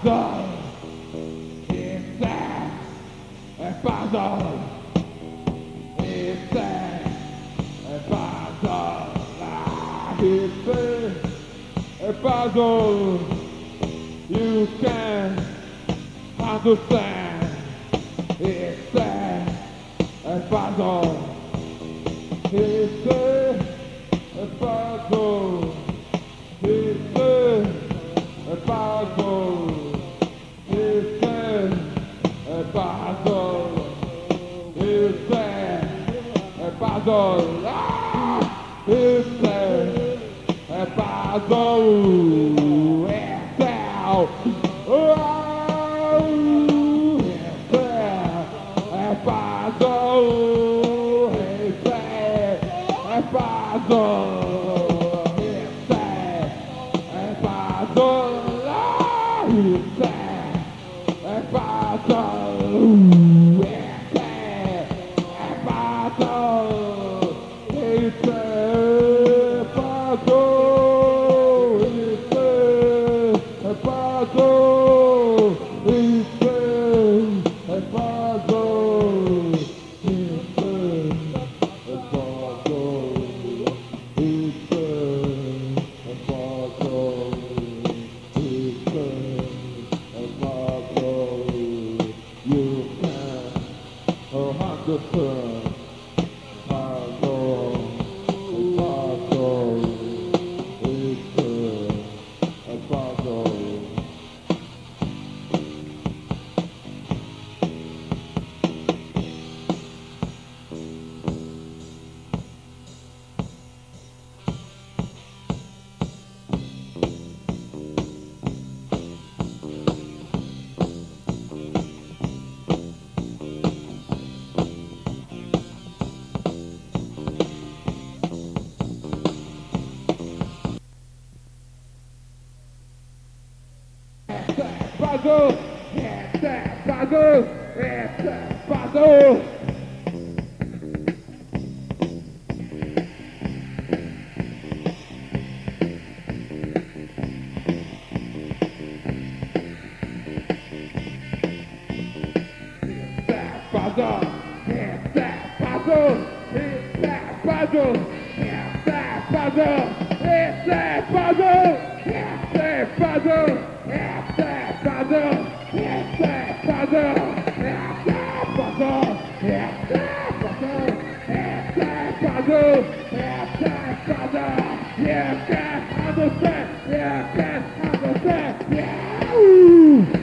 puzzle. It's a puzzle. It's a puzzle. It's a puzzle. You can understand. It's a puzzle. It's a puzzle. It's a puzzle. It's a puzzle. It's a puzzle. Ah! It's a puzzle. It's out. Oh, it's a puzzle. It's a puzzle. Puzzle, it's a puzzle, it's a puzzle. Puzzle, it's a puzzle, it's a puzzle, it's a puzzle, it's a puzzle, it's a puzzle, it's a puzzle, it's a puzzle, it's a puzzle, it's a puzzle, it's a puzzle, it's a puzzle, you can't understand, you can't understand, yeah.